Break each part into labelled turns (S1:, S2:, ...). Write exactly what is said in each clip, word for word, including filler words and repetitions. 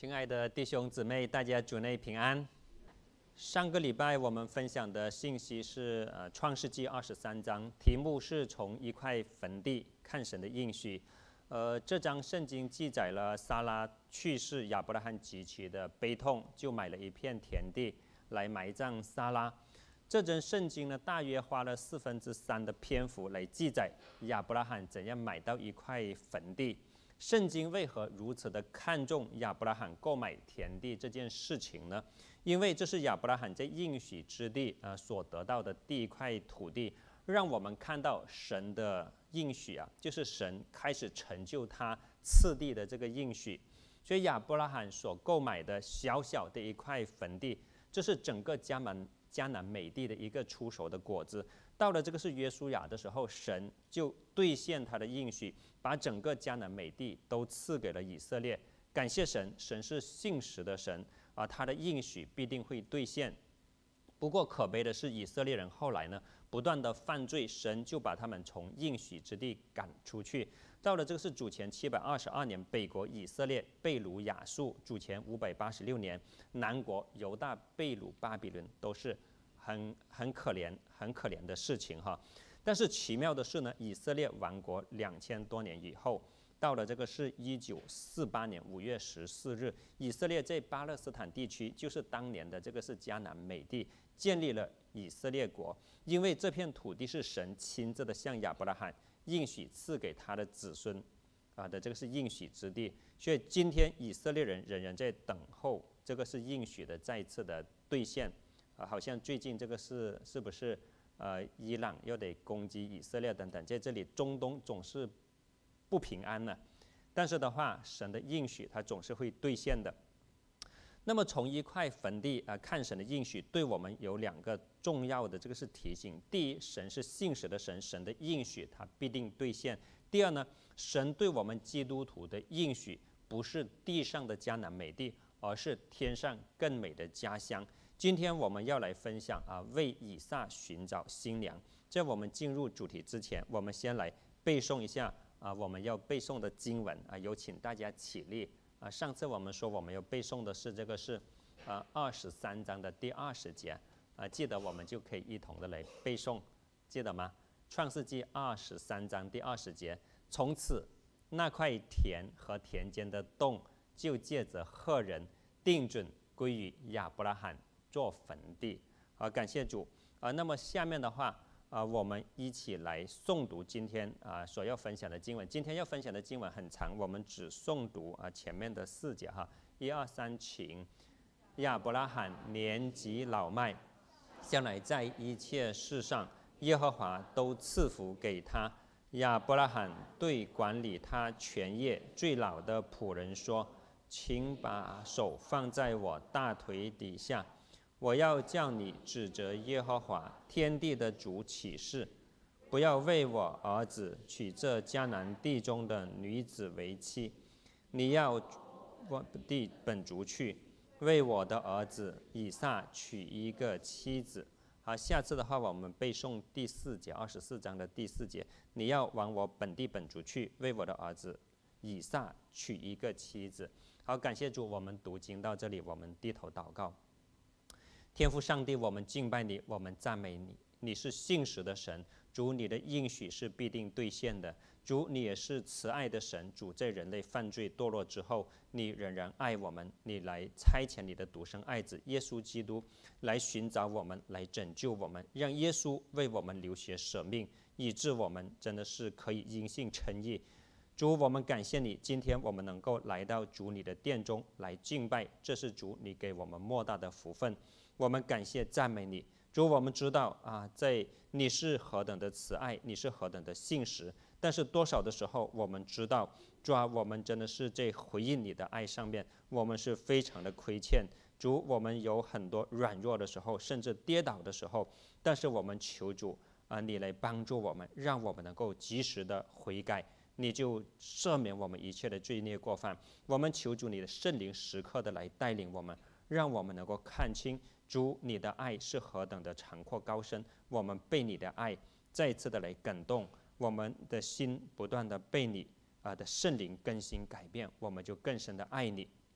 S1: 亲爱的弟兄姊妹，大家主内平安。上个礼拜我们分享的信息是呃创世纪二十三章，题目是从一块坟地看神的应许。呃，这章圣经记载了撒拉去世，亚伯拉罕极其的悲痛，就买了一片田地来埋葬撒拉。这章圣经呢，大约花了四分之三的篇幅来记载亚伯拉罕怎样买到一块坟地。圣经为何如此的看重亚伯拉罕购买田地这件事情呢？因为这是亚伯拉罕在应许之地呃所得到的第一块土地，让我们看到神的应许啊，就是神开始成就他赐地的这个应许。所以亚伯拉罕所购买的小小的一块坟地，这是整个迦南迦南美地的一个出熟的果子。到了这个是约书亚的时候，神就兑现他的应许，把整个迦南美地都赐给了以色列。感谢神，神是信实的神啊，他的应许必定会兑现。不过可悲的是，以色列人后来呢，不断的犯罪，神就把他们从应许之地赶出去。到了这个是主前七百二十二年，北国以色列被掳亚述；主前五百八十六年，南国犹大被掳巴比伦，都是很很可怜、很可怜的事情哈。但是奇妙的是呢，以色列亡国两千多年以后，到了这个是一九四八年五月十四日，以色列在巴勒斯坦地区，就是当年的这个是迦南美地，建立了以色列国。因为这片土地是神亲自的向亚伯拉罕应许赐给他的子孙啊的这个是应许之地，所以今天以色列人仍然在等候这个是应许的再一次的兑现啊，好像最近这个是是不是呃伊朗又得攻击以色列等等，在这里中东总是不平安呢，但是的话，神的应许它总是会兑现的。那么从一块坟地啊、呃、看神的应许，对我们有两个重要的这个是提醒：第一，神是信实的神，神的应许它必定兑现；第二呢，神对我们基督徒的应许不是地上的迦南美地，而是天上更美的家乡。今天我们要来分享啊，为以撒寻找新娘。在我们进入主题之前，我们先来背诵一下啊，我们要背诵的经文啊，有请大家起立。啊，上次我们说我们要背诵的是这个是，呃，二十三章的第二十节，啊，记得我们就可以一同的来背诵，记得吗？创世纪二十三章第二十节，从此那块田和田间的洞就借着赫人定准归于亚伯拉罕做坟地。啊，感谢主。啊，那么下面的话。啊，我们一起来诵读今天啊所要分享的经文。今天要分享的经文很长，我们只诵读啊前面的四节哈。一二三，请。亚伯拉罕年纪老迈，向来在一切事上，耶和华都赐福给他。亚伯拉罕对管理他全业最老的仆人说：“请把手放在我大腿底下。我要叫你指着耶和华天地的主起誓，不要为我儿子娶这迦南地中的女子为妻。你要我地本族去，为我的儿子以撒娶一个妻子。”好，下次的话我们背诵第四节，二十四章的第四节。你要往我本地本族去，为我的儿子以撒娶一个妻子。好，感谢主，我们读经到这里，我们低头祷告。天父上帝，我们敬拜你，我们赞美你，你是信实的神。主，你的应许是必定兑现的。主，你也是慈爱的神。主，在人类犯罪堕落之后，你仍然爱我们，你来差遣你的独生爱子耶稣基督来寻找我们，来拯救我们，让耶稣为我们流血舍命，以致我们真的是可以因信称义。主，我们感谢你，今天我们能够来到主你的殿中来敬拜，这是主你给我们莫大的福分。我们感谢赞美你，主，我们知道啊，在你是何等的慈爱，你是何等的信实，但是多少的时候我们知道，主啊，我们真的是在回应你的爱上面，我们是非常的亏欠。主，我们有很多软弱的时候，甚至跌倒的时候，但是我们求主啊，你来帮助我们，让我们能够及时的悔改，你就赦免我们一切的罪孽过犯。我们求主你的圣灵时刻的来带领我们，让我们能够看清主你的爱是何等的长阔高深，我们被你的爱再一次的来感动，我们的心不断的被你啊的圣灵更新改变，我们就更深的爱你。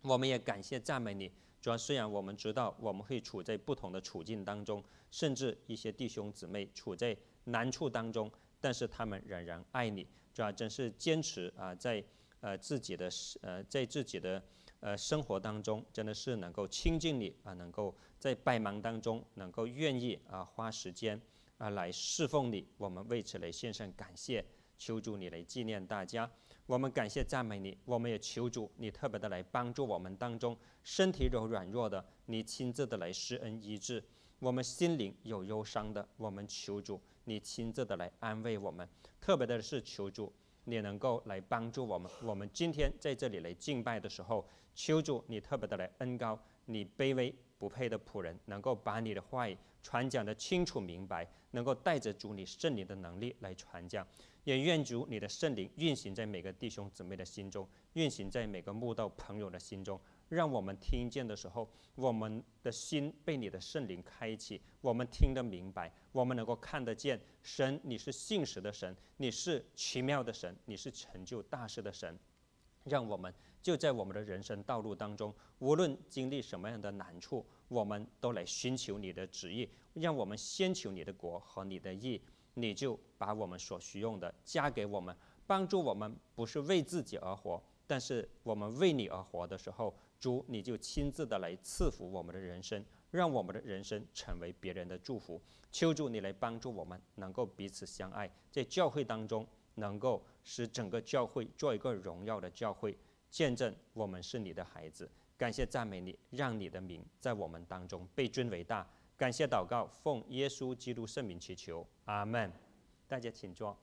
S1: 我们也感谢赞美你，主要虽然我们知道我们会处在不同的处境当中，甚至一些弟兄姊妹处在难处当中，但是他们仍然爱你，主要真是坚持啊，在呃自己的呃在自己的呃生活当中，真的是能够亲近你啊，能够在百忙当中能够愿意啊花时间啊来侍奉你，我们为此来献上感谢，求主你来纪念大家。我们感谢赞美你，我们也求主你特别的来帮助我们当中身体有软弱的，你亲自的来施恩医治；我们心灵有忧伤的，我们求主你亲自的来安慰我们。特别的是求主你能够来帮助我们。我们今天在这里来敬拜的时候，求主你特别的来恩膏你卑微不配的仆人，能够把你的话语传讲的清楚明白，能够带着主你圣灵的能力来传讲。也愿主你的圣灵运行在每个弟兄姊妹的心中，运行在每个慕道朋友的心中，让我们听见的时候，我们的心被你的圣灵开启，我们听得明白，我们能够看得见神你是信实的神，你是奇妙的神，你是成就大事的神。让我们就在我们的人生道路当中，无论经历什么样的难处，我们都来寻求你的旨意，让我们先求你的国和你的义，你就把我们所需用的加给我们，帮助我们不是为自己而活，但是我们为你而活的时候，主你就亲自的来赐福我们的人生，让我们的人生成为别人的祝福。求主你来帮助我们能够彼此相爱，在教会当中能够使整个教会做一个荣耀的教会，见证我们是你的孩子。感谢赞美你，让你的名在我们当中被尊为大。感谢祷告，奉耶稣基督圣名祈求，阿们。大家请坐。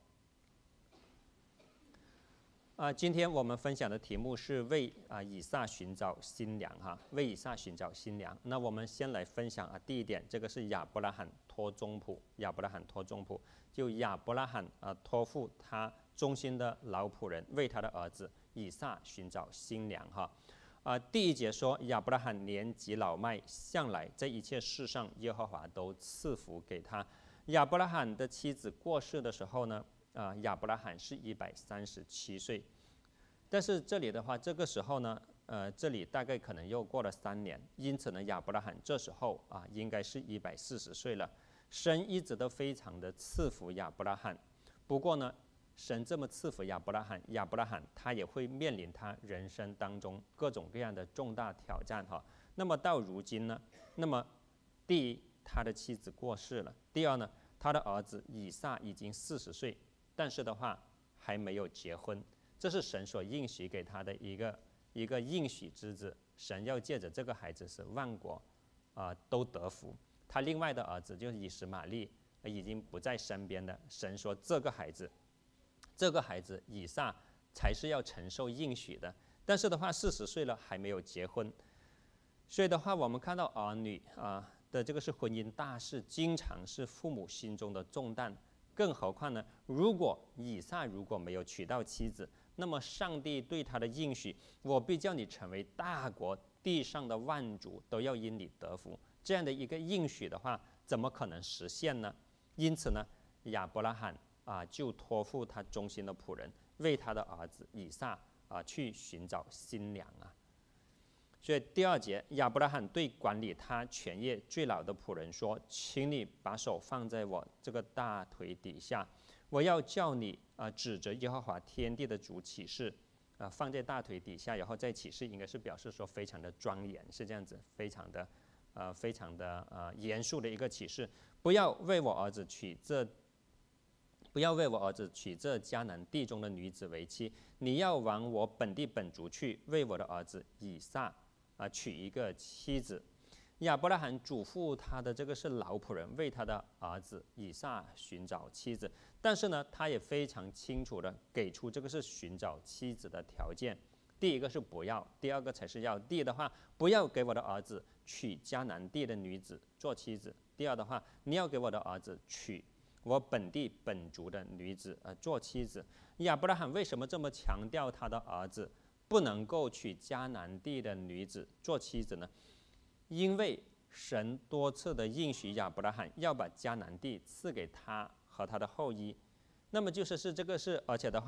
S1: 啊，今天我们分享的题目是为啊以撒寻找新娘哈，为以撒寻找新娘。那我们先来分享啊，第一点，这个是亚伯拉罕托宗谱，亚伯拉罕托宗谱，就亚伯拉罕啊托付他忠心的老仆人为他的儿子以撒寻找新娘哈。啊，第一节说亚伯拉罕年纪老迈，向来在一切事上耶和华都赐福给他。亚伯拉罕的妻子过世的时候呢，啊，亚伯拉罕是一百三十七岁。但是这里的话，这个时候呢，呃，这里大概可能又过了三年，因此呢，亚伯拉罕这时候啊，应该是一百四十岁了。神一直都非常的赐福亚伯拉罕，不过呢，神这么赐福亚伯拉罕，亚伯拉罕他也会面临他人生当中各种各样的重大挑战哈。那么到如今呢，那么第一，他的妻子过世了；第二呢，他的儿子以撒已经四十岁，但是的话还没有结婚。这是神所应许给他的一个一个应许之子，神要借着这个孩子使万国啊、呃、都得福。他另外的儿子就是以实玛利已经不在身边的，神说这个孩子，这个孩子以撒才是要承受应许的。但是的话，四十岁了还没有结婚，所以的话，我们看到儿女啊的这个是婚姻大事，经常是父母心中的重担。更何况呢，如果以撒如果没有娶到妻子，那么上帝对他的应许，我必叫你成为大国，地上的万族都要因你得福，这样的一个应许的话，怎么可能实现呢？因此呢，亚伯拉罕啊就托付他忠心的仆人，为他的儿子以撒啊去寻找新娘啊。所以第二节，亚伯拉罕对管理他全业最老的仆人说：“请你把手放在我这个大腿底下，我要叫你啊、呃、指着耶和华天地的主起誓啊、呃，放在大腿底下，然后再起誓，应该是表示说非常的庄严，是这样子，非常的呃非常的呃严肃的一个起誓，不要为我儿子娶这。”不要为我儿子娶这迦南地中的女子为妻，你要往我本地本族去，为我的儿子以撒啊娶一个妻子。亚伯拉罕嘱咐他的这个是老仆人，为他的儿子以撒寻找妻子。但是呢，他也非常清楚的给出这个是寻找妻子的条件。第一个是不要，第二个才是要。第一的话，不要给我的儿子娶迦南地的女子做妻子；第二的话，你要给我的儿子娶我本地本族的女子呃做妻子。亚伯拉罕为什么这么强调他的儿子不能够娶迦南地的女子做妻子呢？因为神多次的应许亚伯拉罕要把迦南地赐给他和他的后裔，那么就是是这个是，而且的话，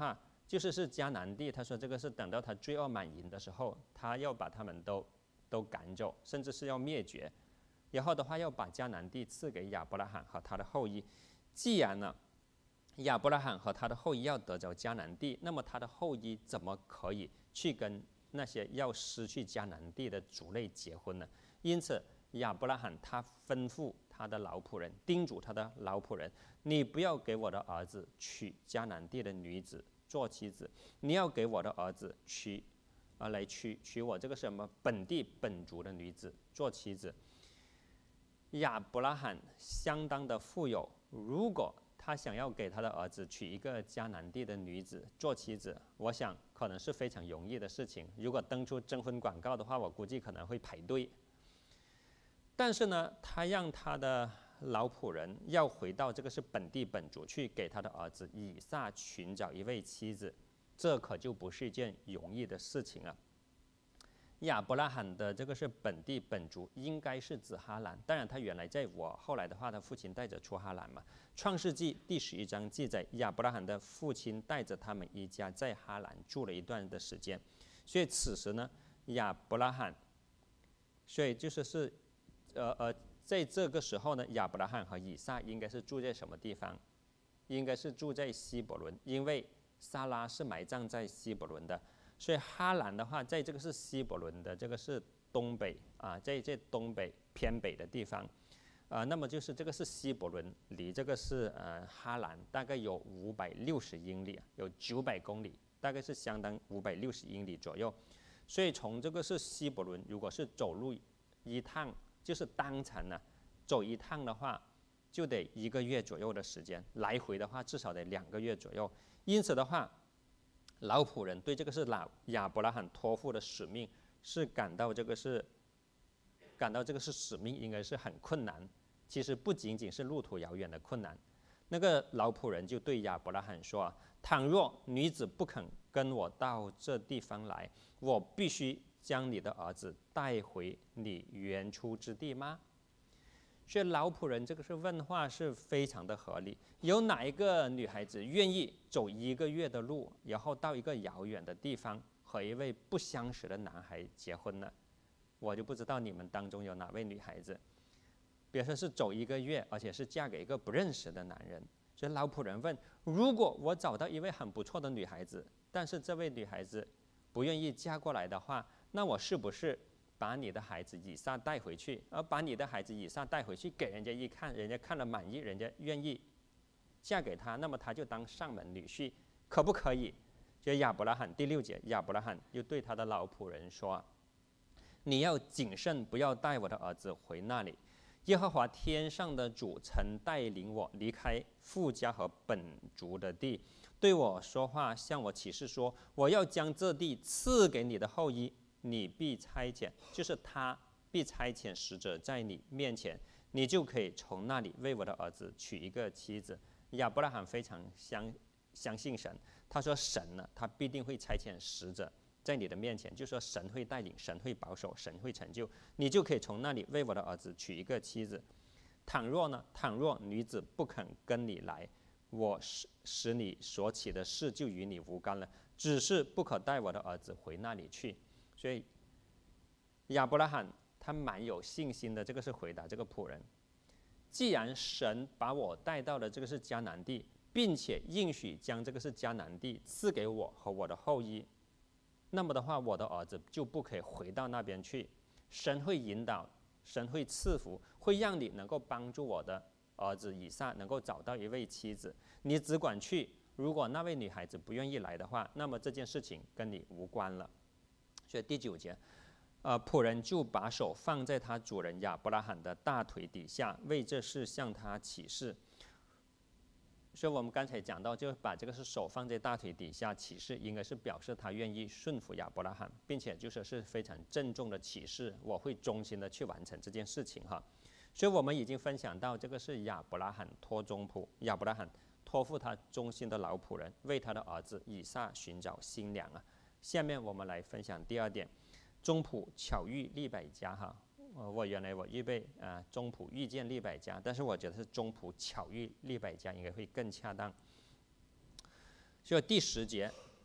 S1: 就是是迦南地。他说这个是等到他罪恶满盈的时候，他要把他们都都赶走，甚至是要灭绝。然后的话要把迦南地赐给亚伯拉罕和他的后裔。既然呢，亚伯拉罕和他的后裔要得着迦南地，那么他的后裔怎么可以去跟那些要失去迦南地的族类结婚呢？因此，亚伯拉罕他吩咐他的老仆人，叮嘱他的老仆人：你不要给我的儿子娶迦南地的女子做妻子，你要给我的儿子娶，啊，来娶娶我这个什么本地本族的女子做妻子。亚伯拉罕相当的富有，如果他想要给他的儿子娶一个迦南地的女子做妻子，我想可能是非常容易的事情。如果登出征婚广告的话，我估计可能会排队。但是呢，他让他的老仆人要回到这个是本地本族去，给他的儿子以撒寻找一位妻子，这可就不是一件容易的事情啊。亚伯拉罕的这个是本地本族，应该是指哈兰。当然，他原来在我后来的话，他父亲带着出哈兰嘛。创世纪第十一章记载，亚伯拉罕的父亲带着他们一家在哈兰住了一段的时间。所以此时呢，亚伯拉罕，所以就是是，呃呃，在这个时候呢，亚伯拉罕和以撒应该是住在什么地方？应该是住在希伯伦，因为撒拉是埋葬在希伯伦的。所以哈兰的话，在这个是希伯伦的这个是东北啊，在这东北偏北的地方，啊，那么就是这个是希伯伦，离这个是呃哈兰大概有五百六十英里，有九百公里，大概是相当五百六十英里左右。所以从这个是希伯伦，如果是走路一趟，就是单程呢，走一趟的话，就得一个月左右的时间，来回的话至少得两个月左右。因此的话，老仆人对这个是老亚伯拉罕托付的使命是感到这个是感到这个是使命应该是很困难。其实不仅仅是路途遥远的困难，那个老仆人就对亚伯拉罕说：“倘若女子不肯跟我到这地方来，我必须将你的儿子带回你原出之地吗？”所以老仆人这个是问话是非常的合理。有哪一个女孩子愿意走一个月的路，然后到一个遥远的地方和一位不相识的男孩结婚呢？我就不知道你们当中有哪位女孩子，比如说是走一个月，而且是嫁给一个不认识的男人。所以老仆人问：如果我找到一位很不错的女孩子，但是这位女孩子不愿意嫁过来的话，那我是不是把你的孩子以撒带回去，而把你的孩子以撒带回去给人家一看，人家看了满意，人家愿意嫁给他，那么他就当上门女婿，可不可以？就亚伯拉罕第六节，亚伯拉罕又对他的老仆人说：“你要谨慎，不要带我的儿子回那里。耶和华天上的主曾带领我离开父家和本族的地，对我说话，向我起誓说：我要将这地赐给你的后裔。你必差遣，就是他必差遣使者在你面前，你就可以从那里为我的儿子娶一个妻子。”亚伯拉罕非常相相信神，他说神呢，他必定会差遣使者在你的面前，就说神会带领，神会保守，神会成就，你就可以从那里为我的儿子娶一个妻子。倘若呢，倘若女子不肯跟你来，我使使你所起的事就与你无干了，只是不可带我的儿子回那里去。所以亚伯拉罕他蛮有信心的，这个是回答这个仆人：既然神把我带到了这个是迦南地，并且应许将这个是迦南地赐给我和我的后裔，那么的话，我的儿子就不可以回到那边去。神会引导，神会赐福，会让你能够帮助我的儿子以撒能够找到一位妻子。你只管去，如果那位女孩子不愿意来的话，那么这件事情跟你无关了。所以第九节，呃，仆人就把手放在他主人亚伯拉罕的大腿底下，为这事向他起誓。所以我们刚才讲到，就把这个是手放在大腿底下起誓，应该是表示他愿意顺服亚伯拉罕，并且就是是非常郑重的起誓，我会忠心的去完成这件事情哈。所以我们已经分享到，这个是亚伯拉罕托中仆，亚伯拉罕托付他忠心的老仆人，为他的儿子以撒寻找新娘啊。下面我们来分享第二点，中仆巧遇利百加哈。呃，我原来我预备啊、呃，中仆遇见利百加，但是我觉得是中仆巧遇利百加应该会更恰当。所以第十节，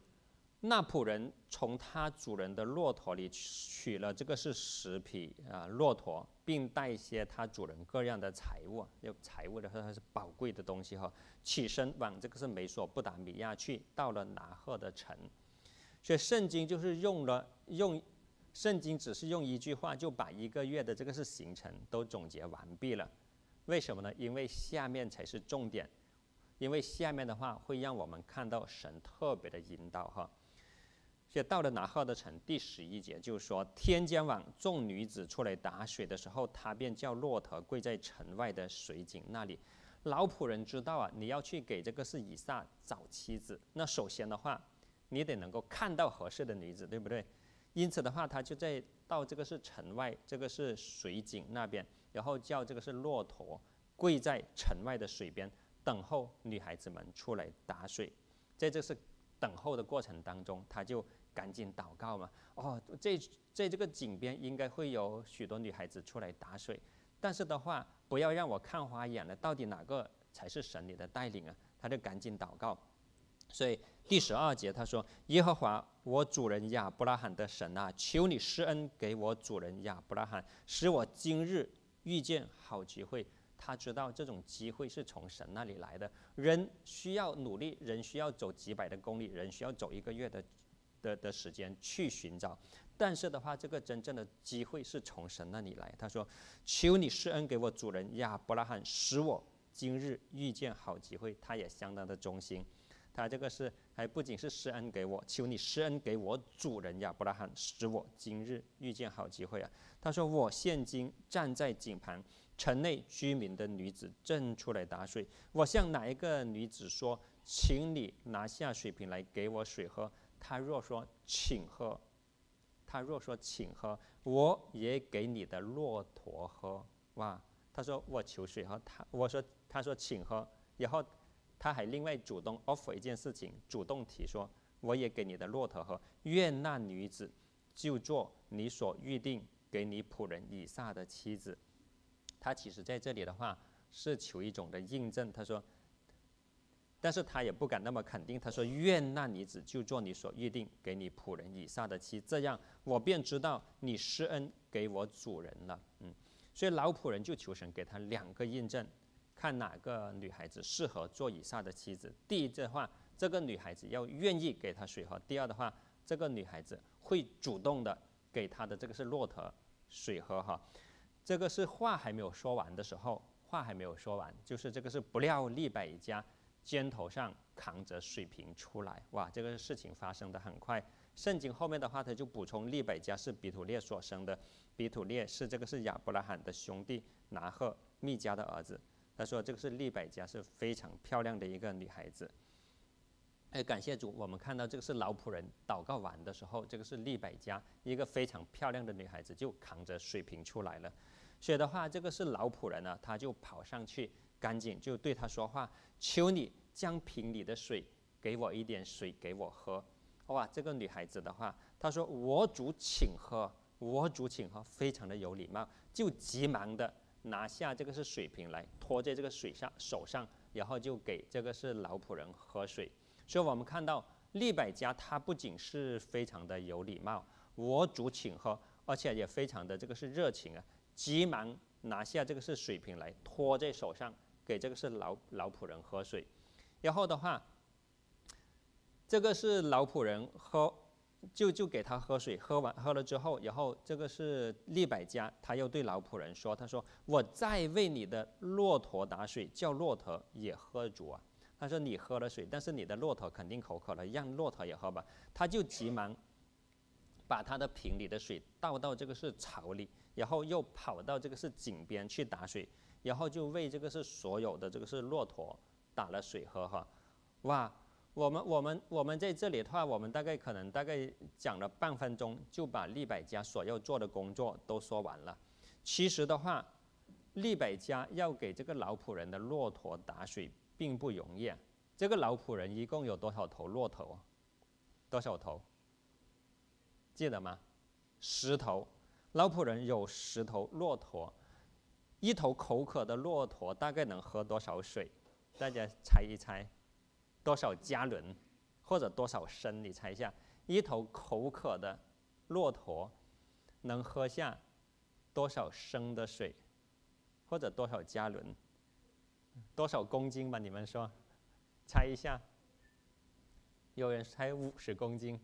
S1: 那仆人从他主人的骆驼里取了这个是十匹啊骆驼，并带一些他主人各样的财物，有财物的话它是宝贵的东西哈，起身往这个是美索不达米亚去，到了拿鹤的城。所以圣经就是用了用，圣经只是用一句话就把一个月的这个是行程都总结完毕了。为什么呢？因为下面才是重点，因为下面的话会让我们看到神特别的引导哈。所以到了拿鹤的城第十一节就是说，天将晚，众女子出来打水的时候，他便叫骆驼跪在城外的水井那里。老仆人知道啊，你要去给这个是以撒找妻子，那首先的话，你得能够看到合适的女子，对不对？因此的话，他就在到这个是城外，这个是水井那边，然后叫这个是骆驼跪在城外的水边，等候女孩子们出来打水。在这是等候的过程当中，他就赶紧祷告嘛。哦，在在这个井边应该会有许多女孩子出来打水，但是的话，不要让我看花眼了，到底哪个才是神你的带领啊？他就赶紧祷告。所以第十二节他说：“耶和华我主人亚伯拉罕的神啊，求你施恩给我主人亚伯拉罕，使我今日遇见好机会。”他知道这种机会是从神那里来的。人需要努力，人需要走几百的公里，人需要走一个月的的的时间去寻找。但是的话，这个真正的机会是从神那里来。他说：“求你施恩给我主人亚伯拉罕，使我今日遇见好机会。”他也相当的忠心。他这个是还不仅是施恩给我，求你施恩给我主人亚伯拉罕，使我今日遇见好机会啊！他说：“我现今站在井旁，城内居民的女子正出来打水。我向哪一个女子说，请你拿下水瓶来给我水喝？她若说请喝，她若说请喝，我也给你的骆驼喝。”哇！他说我求水喝，他我说他说请喝，然后他还另外主动 offer 一件事情，主动提说我也给你的骆驼喝，愿那女子就做你所预定给你仆人以撒的妻子。他其实在这里的话是求一种的印证，他说，但是他也不敢那么肯定，他说愿那女子就做你所预定给你仆人以撒的妻，这样我便知道你施恩给我主人了。嗯，所以老仆人就求神给他两个印证，看哪个女孩子适合做以撒的妻子。第一的话，这个女孩子要愿意给他水喝；第二的话，这个女孩子会主动的给他的这个是骆驼水喝哈。这个是话还没有说完的时候，话还没有说完，就是这个是不料利百加肩头上扛着水瓶出来，哇，这个事情发生的很快。圣经后面的话，他就补充利百加是比土列所生的，比土列是这个是亚伯拉罕的兄弟拿鹤密迦的儿子。他说这个是利百加是非常漂亮的一个女孩子。哎，感谢主，我们看到这个是老仆人祷告完的时候，这个是利百加一个非常漂亮的女孩子就扛着水瓶出来了。所以的话，这个是老仆人呢，他就跑上去，赶紧就对他说话，求你将瓶里的水给我一点水给我喝。哇，这个女孩子的话，她说我主请喝，我主请喝，非常的有礼貌，就急忙的拿下这个是水瓶来，托在这个水上手上，然后就给这个是老仆人喝水。所以我们看到利百加她不仅是非常的有礼貌，我主请喝，而且也非常的这个是热情啊，急忙拿下这个是水瓶来，托在手上给这个是老老仆人喝水。然后的话，这个是老仆人喝，就就给他喝水，喝完喝了之后，然后这个是利百加，他又对老仆人说，他说我再为你的骆驼打水，叫骆驼也喝足啊。他说你喝了水，但是你的骆驼肯定口渴了，让骆驼也喝吧。他就急忙把他的瓶里的水倒到这个是槽里，然后又跑到这个是井边去打水，然后就为这个是所有的这个是骆驼打了水喝哈。哇，我们我们我们在这里的话，我们大概可能大概讲了半分钟，就把利百加所要做的工作都说完了。其实的话，利百加要给这个老仆人的骆驼打水并不容易啊。这个老仆人一共有多少头骆驼？多少头？记得吗？十头。老仆人有十头骆驼，一头口渴的骆驼大概能喝多少水？大家猜一猜，多少加仑或者多少升？你猜一下， 一头口渴的骆驼能喝下多少升的水，或者多少加仑，多少公斤吧？你们说，猜一下。有人猜五十公斤，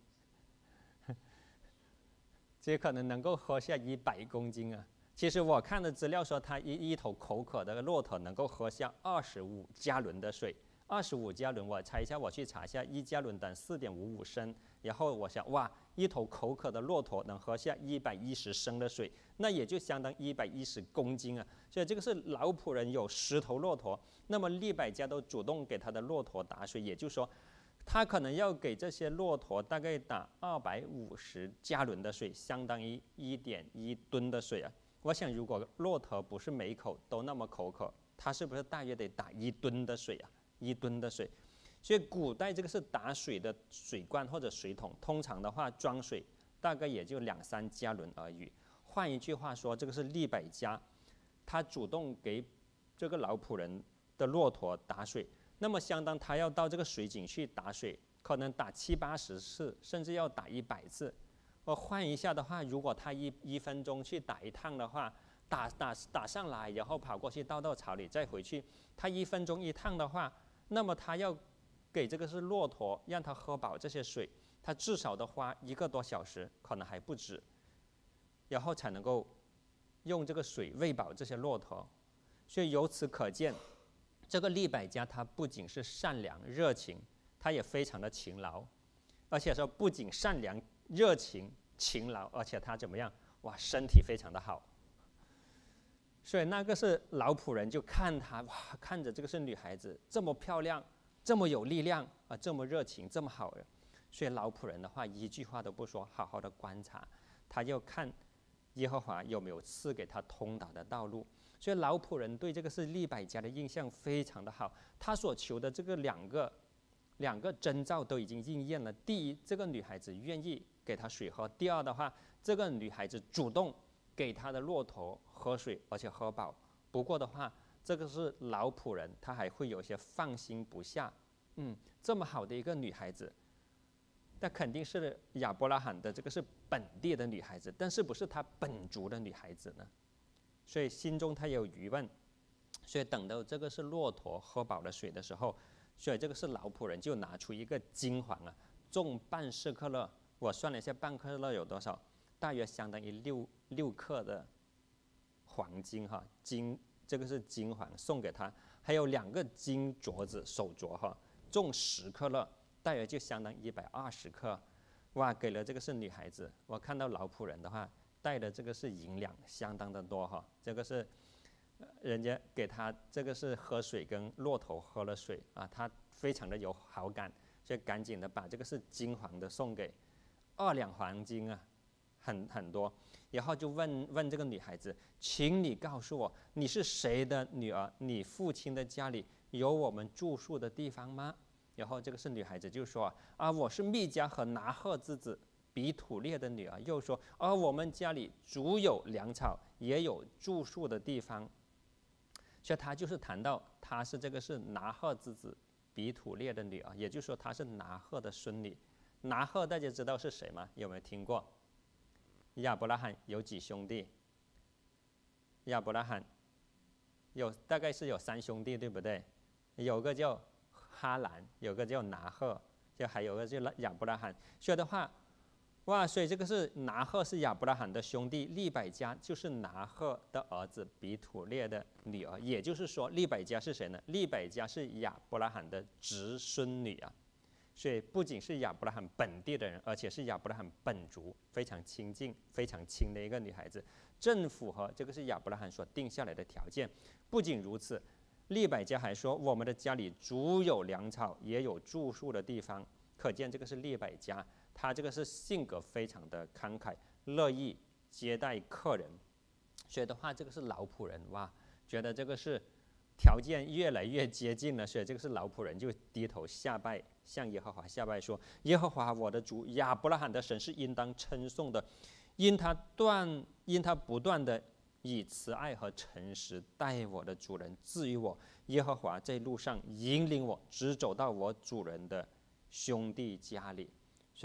S1: 这可能能够喝下一百公斤啊。其实我看的资料说，它一一头口渴的骆驼能够喝下二十五加仑的水。二十五加仑，我猜一下，我去查一下，一加仑等四点五五升。然后我想，哇，一头口渴的骆驼能喝下一百一十升的水，那也就相当一百一十公斤啊。所以这个是老仆人有十头骆驼，那么利百加都主动给他的骆驼打水，也就是说，他可能要给这些骆驼大概打二百五十加仑的水，相当于一点一吨的水啊。我想，如果骆驼不是每口都那么口渴，它是不是大约得打一吨的水啊？一吨的水，所以古代这个是打水的水罐或者水桶，通常的话装水大概也就两三加仑而已。换一句话说，这个是利百加，他主动给这个老仆人的骆驼打水，那么相当他要到这个水井去打水，可能打七八十次，甚至要打一百次。我换一下的话，如果他一一分钟去打一趟的话，打打打上来，然后跑过去倒到槽里再回去，他一分钟一趟的话，那么他要给这个是骆驼让他喝饱这些水，他至少的花一个多小时，可能还不止，然后才能够用这个水喂饱这些骆驼。所以由此可见，这个利百加他不仅是善良热情，他也非常的勤劳，而且说不仅善良热情勤劳，而且他怎么样？哇，身体非常的好。所以那个是老仆人就看他，哇，看着这个是女孩子这么漂亮，这么有力量啊，这么热情，这么好的，所以老仆人的话一句话都不说，好好的观察，他要看耶和华有没有赐给他通达的道路。所以老仆人对这个是利百加的印象非常的好，他所求的这个两个两个征兆都已经应验了。第一，这个女孩子愿意给他水喝；第二的话，这个女孩子主动给他的骆驼喝水，而且喝饱。不过的话，这个是老仆人，他还会有些放心不下。嗯，这么好的一个女孩子，那肯定是亚伯拉罕的这个是本地的女孩子，但是不是他本族的女孩子呢？所以心中他有疑问。所以等到这个是骆驼喝饱了水的时候，所以这个是老仆人就拿出一个金环啊，重半舍克勒。我算了一下，半克勒有多少？大约相当于六六克的黄金哈，金这个是金环送给他，还有两个金镯子手镯哈，重十克勒，大约就相当于一百二十克。哇，给了这个是女孩子。我看到老仆人的话带的这个是银两，相当的多哈，这个是。人家给他这个是喝水跟骆驼喝了水啊，他非常的有好感，所以赶紧的把这个是金黄的送给二两黄金啊，很很多。然后就问问这个女孩子，请你告诉我，你是谁的女儿？你父亲的家里有我们住宿的地方吗？然后这个是女孩子就说啊，我是密迦和拿鹤之子比土列的女儿。又说而、啊、我们家里足有粮草，也有住宿的地方。所以他就是谈到他是这个是拿鹤之子比土列的女儿，也就是说他是拿鹤的孙女。拿鹤大家知道是谁吗？有没有听过？亚伯拉罕有几兄弟？亚伯拉罕有大概是有三兄弟，对不对？有个叫哈兰，有个叫拿鹤，就还有个叫亚伯拉罕。所以的话，哇，所以这个是拿鹤是亚伯拉罕的兄弟，利百加就是拿鹤的儿子比土列的女儿。也就是说，利百加是谁呢？利百加是亚伯拉罕的侄孙女啊。所以不仅是亚伯拉罕本地的人，而且是亚伯拉罕本族非常亲近、非常亲的一个女孩子，正符合这个是亚伯拉罕所定下来的条件。不仅如此，利百加还说，我们的家里足有粮草，也有住宿的地方。可见这个是利百加。他这个是性格非常的慷慨，乐意接待客人，所以的话，这个是老仆人哇，觉得这个是条件越来越接近了，所以这个是老仆人就低头下拜，向耶和华下拜说：耶和华我的主亚伯拉罕的神是应当称颂的，因他断因他不断的以慈爱和诚实待我的主人，至于我，耶和华在路上引领我，直走到我主人的兄弟家里。所以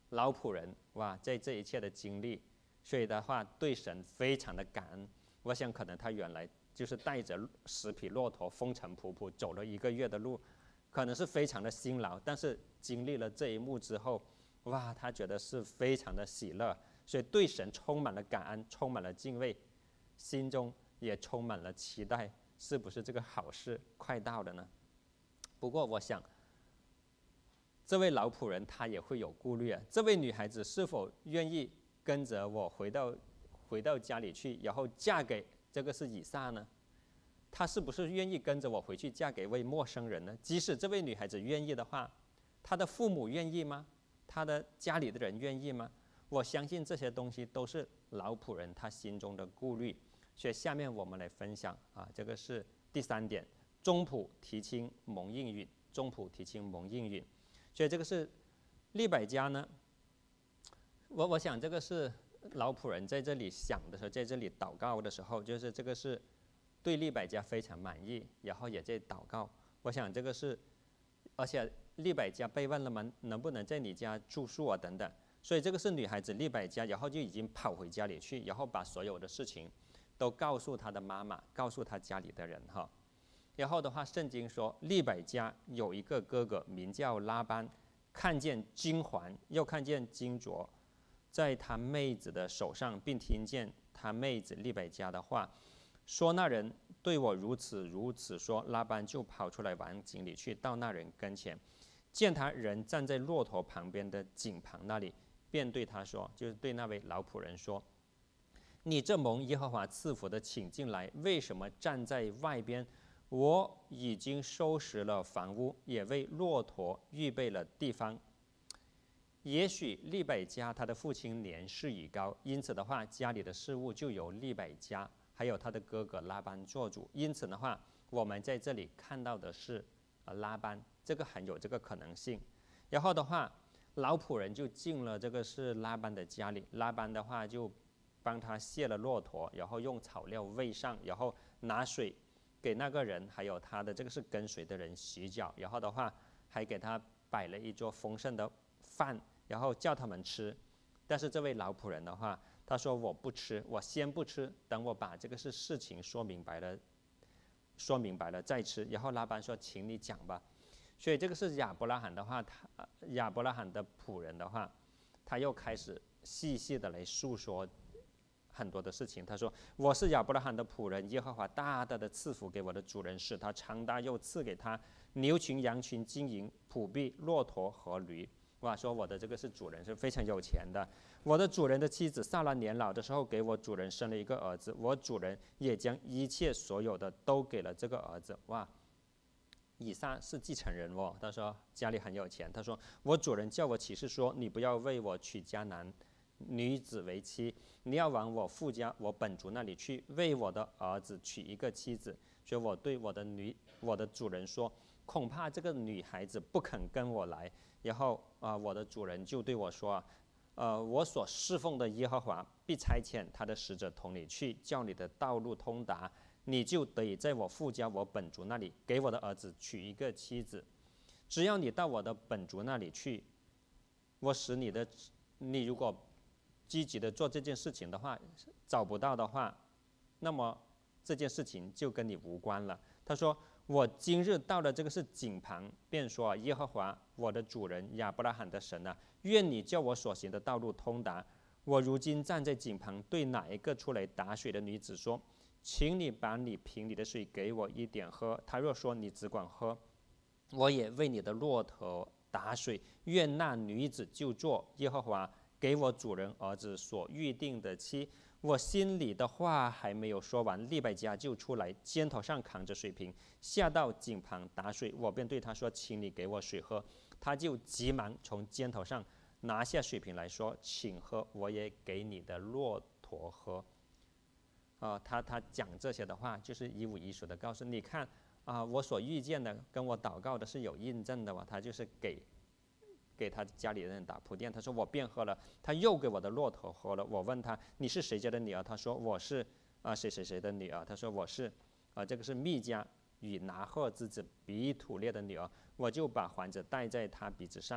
S1: 老仆人哇，在这一切的经历，所以的话对神非常的感恩。我想可能他原来就是带着十匹骆驼风尘仆仆走了一个月的路，可能是非常的辛劳，但是经历了这一幕之后，哇，他觉得是非常的喜乐，所以对神充满了感恩，充满了敬畏，心中也充满了期待，是不是这个好事快到了呢？不过我想这位老仆人他也会有顾虑啊，这位女孩子是否愿意跟着我回到回到家里去，然后嫁给这个是以撒呢？她是不是愿意跟着我回去嫁给一位陌生人呢？即使这位女孩子愿意的话，她的父母愿意吗？她的家里的人愿意吗？我相信这些东西都是老仆人他心中的顾虑。所以下面我们来分享啊，这个是第三点，中仆提亲蒙应允，中仆提亲蒙应允。所以这个是利百加呢，我我想这个是老仆人在这里想的时候，在这里祷告的时候，就是这个是对利百加非常满意，然后也在祷告。我想这个是，而且利百加被问了吗？能不能在你家住宿啊？等等。所以这个是女孩子利百加，然后就已经跑回家里去，然后把所有的事情都告诉她的妈妈，告诉她家里的人哈。然后的话，圣经说利百加有一个哥哥名叫拉班，看见金环，又看见金镯，在他妹子的手上，并听见他妹子利百加的话，说那人对我如此如此说。拉班就跑出来往井里去，到那人跟前，见他人站在骆驼旁边的井旁那里，便对他说，就是对那位老仆人说：“你这蒙耶和华赐福的，请进来，为什么站在外边？我已经收拾了房屋，也为骆驼预备了地方。”也许利百加他的父亲年事已高，因此的话，家里的事务就由利百加还有他的哥哥拉班做主。因此的话，我们在这里看到的是呃拉班，这个很有这个可能性。然后的话，老仆人就进了这个是拉班的家里，拉班的话就帮他卸了骆驼，然后用草料喂上，然后拿水给那个人还有他的这个是跟随的人洗脚，然后的话还给他摆了一桌丰盛的饭，然后叫他们吃。但是这位老仆人的话，他说我不吃，我先不吃，等我把这个是事情说明白了说明白了再吃。然后拉班说请你讲吧。所以这个是亚伯拉罕的话，他亚伯拉罕的仆人的话，他又开始细细的来述说很多的事情。他说我是亚伯拉罕的仆人，耶和华大大的赐福给我的主人，使他长大，又赐给他牛群羊群金银仆婢骆驼和驴。哇，说我的这个是主人是非常有钱的。我的主人的妻子撒拉年老的时候，给我主人生了一个儿子，我主人也将一切所有的都给了这个儿子。哇，以撒是继承人哦。他说家里很有钱。他说我主人叫我起誓说，你不要为我娶迦南女子为妻，你要往我父家我本族那里去，为我的儿子娶一个妻子。所以我对我的女我的主人说，恐怕这个女孩子不肯跟我来。然后啊、呃，我的主人就对我说，呃，我所侍奉的耶和华必差遣他的使者同你去，叫你的道路通达，你就得以在我父家我本族那里给我的儿子娶一个妻子。只要你到我的本族那里去，我使你的，你如果积极的做这件事情的话，找不到的话，那么这件事情就跟你无关了。他说我今日到了这个是井旁，便说耶和华我的主人亚伯拉罕的神啊，愿你叫我所行的道路通达。我如今站在井旁，对哪一个出来打水的女子说，请你把你瓶里的水给我一点喝。他若说你只管喝，我也为你的骆驼打水。愿那女子就做耶和华给我主人儿子所预定的妻。我心里的话还没有说完，利百加就出来，肩头上扛着水瓶，下到井旁打水。我便对他说，请你给我水喝。他就急忙从肩头上拿下水瓶来说，请喝，我也给你的骆驼喝。呃、他他讲这些的话，就是一五一十的告诉你看啊、呃，我所遇见的跟我祷告的是有印证的。他就是给给他家里人打铺垫。他说我便喝了，他又给我的骆驼喝了。我问他你是谁家的女儿？他说我是啊、呃、谁谁谁的女儿。他说我是啊、呃、这个是密迦与拿鹤之子比土列的女儿。我就把环子戴在他鼻子上，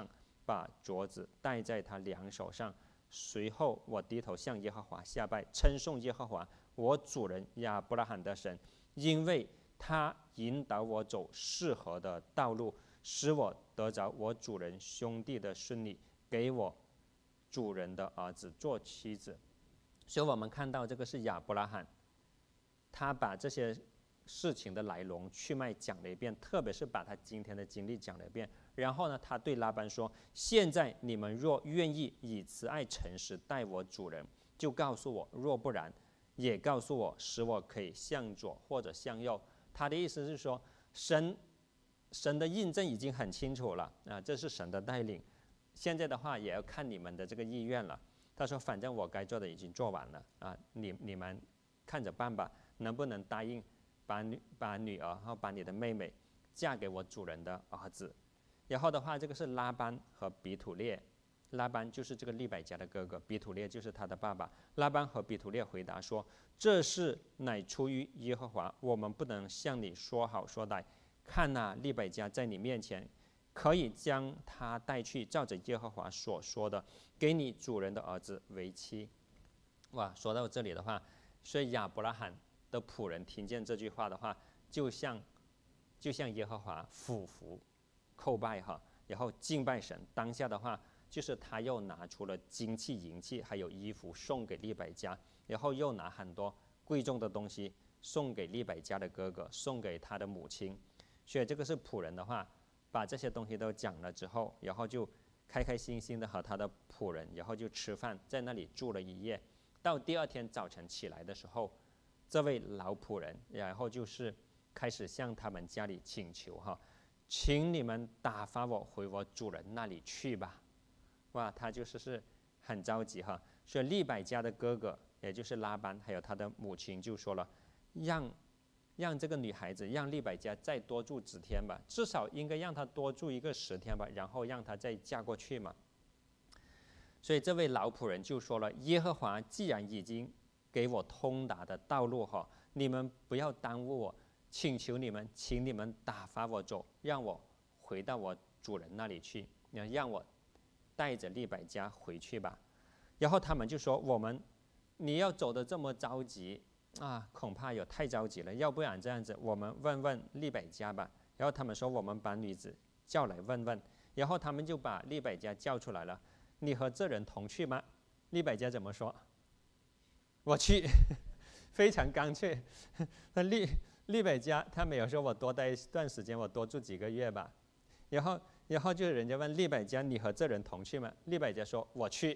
S1: 把镯子戴在他两手上。随后我低头向耶和华下拜，称颂耶和华我主人亚伯拉罕的神，因为他引导我走适合的道路，使我得着我主人兄弟的顺利，给我主人的儿子做妻子。所以我们看到这个是亚伯拉罕，他把这些事情的来龙去脉讲了一遍，特别是把他今天的经历讲了一遍。然后呢，他对拉班说：现在你们若愿意以慈爱诚实待我主人，就告诉我；若不然，也告诉我，使我可以向左或者向右。他的意思是说，神神的印证已经很清楚了啊，这是神的带领。现在的话也要看你们的这个意愿了。他说：反正我该做的已经做完了啊，你你们看着办吧，能不能答应把女把女儿和把你的妹妹嫁给我主人的儿子？然后的话，这个是拉班和比土列，拉班就是这个利百加的哥哥，比土列就是他的爸爸。拉班和比土列回答说：这事乃出于耶和华，我们不能向你说好说歹。看哪，利百加在你面前，可以将他带去，照着耶和华所说的，给你主人的儿子为妻。哇，说到这里的话，所以亚伯拉罕的仆人听见这句话的话，就像就像耶和华俯伏叩拜哈，然后敬拜神。当下的话，就是他又拿出了金器、银器，还有衣服送给利百加，然后又拿很多贵重的东西送给利百加的哥哥，送给他的母亲。所以这个是仆人的话，把这些东西都讲了之后，然后就开开心心的和他的仆人，然后就吃饭，在那里住了一夜。到第二天早晨起来的时候，这位老仆人，然后就是开始向他们家里请求哈。请你们打发我回我主人那里去吧。哇，他就是是很着急哈。所以利百加的哥哥，也就是拉班，还有他的母亲就说了，让让这个女孩子，让利百加再多住几天吧，至少应该让她多住一个十天吧，然后让她再嫁过去嘛。所以这位老仆人就说了，耶和华既然已经给我通达的道路哈，你们不要耽误我。请求你们，请你们打发我走，让我回到我主人那里去，让我带着利百加回去吧。然后他们就说：我们你要走得这么着急啊，恐怕有太着急了，要不然这样子，我们问问利百加吧。然后他们说：我们把女子叫来问问。然后他们就把利百加叫出来了。你和这人同去吗？利百加怎么说？我去，非常干脆。那利利百加他没有说我多待一段时间，我多住几个月吧。然后，然后就人家问利百加，你和这人同去吗？利百加说：我去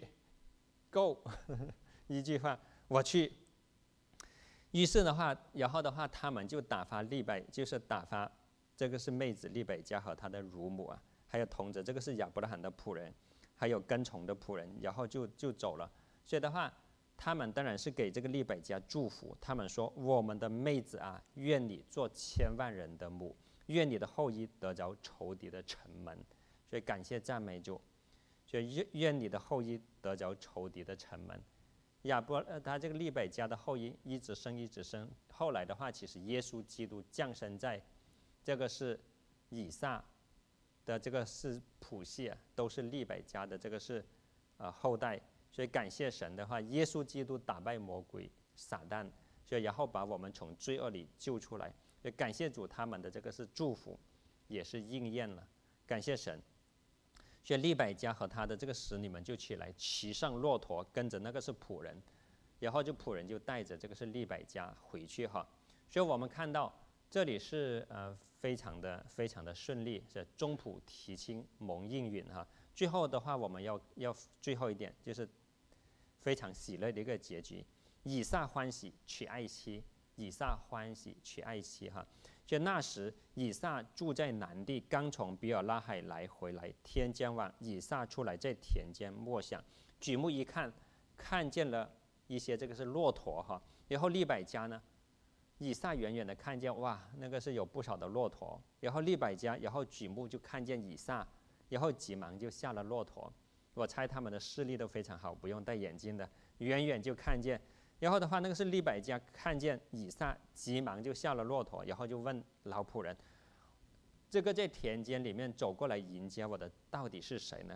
S1: ，Go， 一句话，我去。于是的话，然后的话，他们就打发利百，就是打发这个是妹子利百加和他的乳母啊，还有童子，这个是亚伯拉罕的仆人，还有跟从的仆人，然后就就走了。所以的话，他们当然是给这个利百加祝福。他们说：我们的妹子啊，愿你做千万人的母，愿你的后裔得着仇敌的城门。所以感谢赞美主。所以愿愿你的后裔得着仇敌的城门。亚伯呃，他这个利百加的后裔一直生一直生。后来的话，其实耶稣基督降生在这个是以撒的这个是谱系啊，都是利百加的这个是呃后代。所以感谢神的话，耶稣基督打败魔鬼撒旦，所以然后把我们从罪恶里救出来。所以感谢主，他们的这个是祝福，也是应验了。感谢神。所以利百加和他的这个使女们就起来，骑上骆驼，跟着那个是仆人，然后就仆人就带着这个是利百加回去哈。所以我们看到这里是呃非常的非常的顺利，是中仆提亲蒙应允哈。最后的话，我们要要最后一点就是非常喜乐的一个结局。以撒欢喜娶爱妻，以撒欢喜娶爱妻哈。就那时，以撒住在南地，刚从比尔拉海来回来。天将晚，以撒出来在田间默想，举目一看，看见了一些这个是骆驼哈。然后利百加呢，以撒远远的看见，哇，那个是有不少的骆驼。然后利百加，然后举目就看见以撒，然后急忙就下了骆驼。我猜他们的视力都非常好，不用戴眼镜的，远远就看见。然后的话，那个是利百加看见以撒，急忙就下了骆驼，然后就问老仆人：这个在田间里面走过来迎接我的到底是谁呢？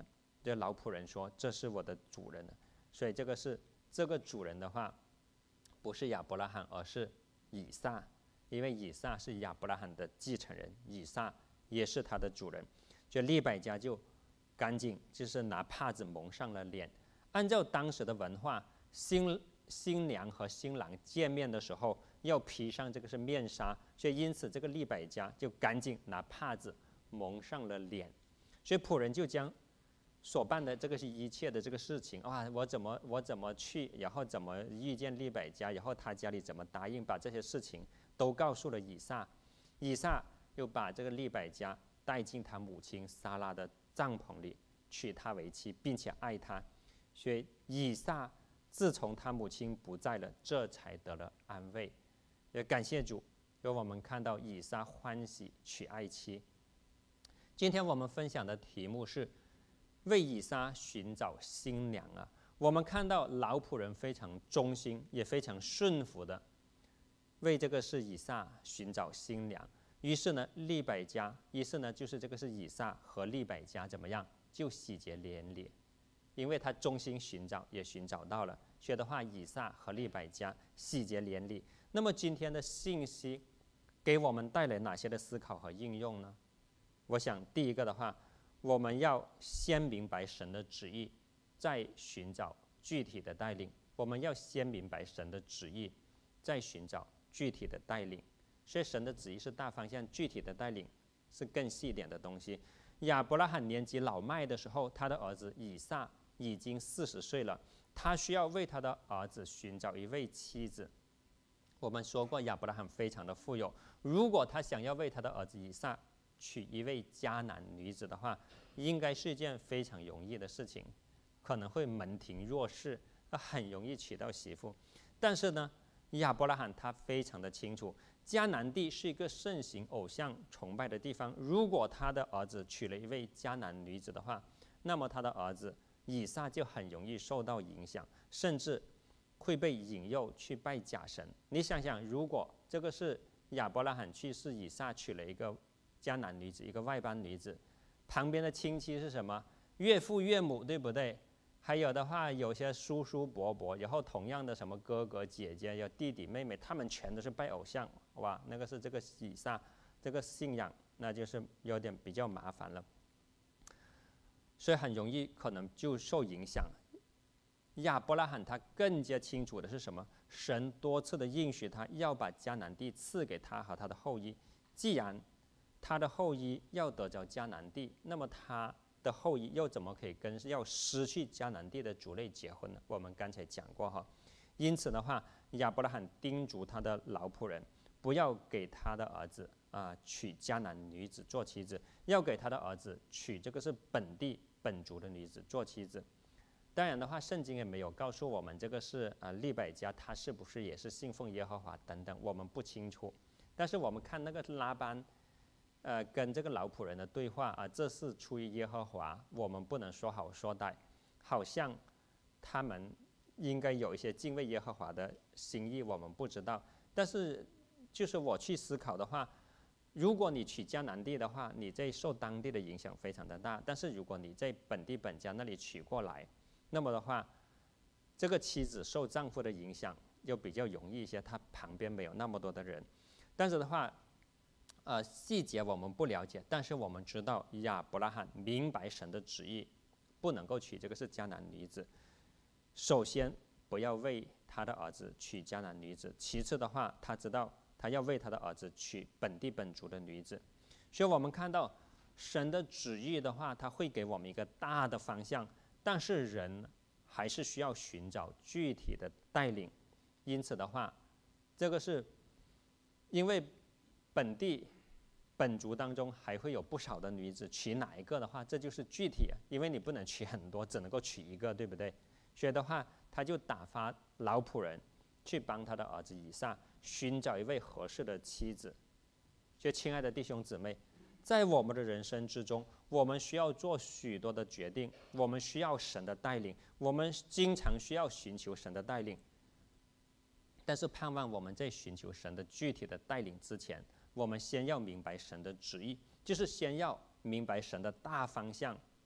S1: 对老仆人说：“这是我的主人。”所以这个是这个主人的话，不是亚伯拉罕，而是以撒，因为以撒是亚伯拉罕的继承人，以撒也是他的主人。所以利百加就干净，就是拿帕子蒙上了脸。按照当时的文化，新新娘和新郎见面的时候要披上这个是面纱，所以因此这个利百加就赶紧拿帕子蒙上了脸。所以仆人就将所办的这个是一切的这个事情啊，我怎么我怎么去，然后怎么遇见利百加，然后他家里怎么答应，把这些事情都告诉了以撒。以撒又把这个利百加带进他母亲撒拉的帐篷里，娶她为妻，并且爱她。所以以撒自从他母亲不在了，这才得了安慰。也感谢主，让我们看到以撒欢喜娶爱妻。今天我们分享的题目是为以撒寻找新娘啊。我们看到老仆人非常忠心，也非常顺服的为这个是以撒寻找新娘。于是呢，利百加，于是呢，就是这个是以撒和利百加怎么样，就喜结连理，因为他忠心寻找，也寻找到了。所以的话，以撒和利百加喜结连理。那么今天的信息给我们带来哪些的思考和应用呢？我想第一个的话，我们要先明白神的旨意，再寻找具体的带领。我们要先明白神的旨意，再寻找具体的带领。所以神的旨意是大方向，具体的带领是更细一点的东西。亚伯拉罕年纪老迈的时候，他的儿子以撒已经四十岁了，他需要为他的儿子寻找一位妻子。我们说过，亚伯拉罕非常的富有，如果他想要为他的儿子以撒娶一位迦南女子的话，应该是一件非常容易的事情，可能会门庭若市，很容易娶到媳妇。但是呢，亚伯拉罕他非常的清楚，迦南地是一个盛行偶像崇拜的地方，如果他的儿子娶了一位迦南女子的话，那么他的儿子以撒就很容易受到影响，甚至会被引诱去拜假神。你想想，如果这个是亚伯拉罕去世，以撒娶了一个迦南女子，一个外邦女子，旁边的亲戚是什么？岳父岳母，对不对？还有的话，有些叔叔伯伯，然后同样的什么哥哥姐姐，有弟弟妹妹，他们全都是拜偶像，哇，那个是这个以撒这个信仰，那就是有点比较麻烦了，所以很容易可能就受影响。亚伯拉罕他更加清楚的是什么？神多次的应许他要把迦南地赐给他和他的后裔。既然他的后裔要得着迦南地，那么他的后裔又怎么可以跟要失去迦南地的族类结婚呢？我们刚才讲过哈。因此的话，亚伯拉罕叮嘱他的老仆人，不要给他的儿子啊娶迦南女子做妻子，要给他的儿子娶这个是本地本族的女子做妻子。当然的话，圣经也没有告诉我们这个是啊利百加他是不是也是信奉耶和华等等，我们不清楚。但是我们看那个拉班，呃，跟这个老仆人的对话啊，这是出于耶和华，我们不能说好说歹，好像他们应该有一些敬畏耶和华的心意，我们不知道。但是就是我去思考的话，如果你娶迦南地的话，你在受当地的影响非常的大。但是如果你在本地本家那里娶过来，那么的话，这个妻子受丈夫的影响就比较容易一些，她旁边没有那么多的人。但是的话，呃，细节我们不了解，但是我们知道亚伯拉罕明白神的旨意，不能够娶这个是迦南女子。首先不要为他的儿子娶迦南女子，其次的话，他知道他要为他的儿子娶本地本族的女子。所以我们看到神的旨意的话，他会给我们一个大的方向。但是人还是需要寻找具体的带领，因此的话，这个是因为本地本族当中还会有不少的女子，娶哪一个的话，这就是具体，因为你不能娶很多，只能够娶一个，对不对？所以的话，他就打发老仆人去帮他的儿子以撒寻找一位合适的妻子。所以，亲爱的弟兄姊妹，在我们的人生之中，我们需要做许多的决定，我们需要神的带领，我们经常需要寻求神的带领。但是盼望我们在寻求神的具体的带领之前，我们先要明白神的旨意，就是先要明白神的大方向，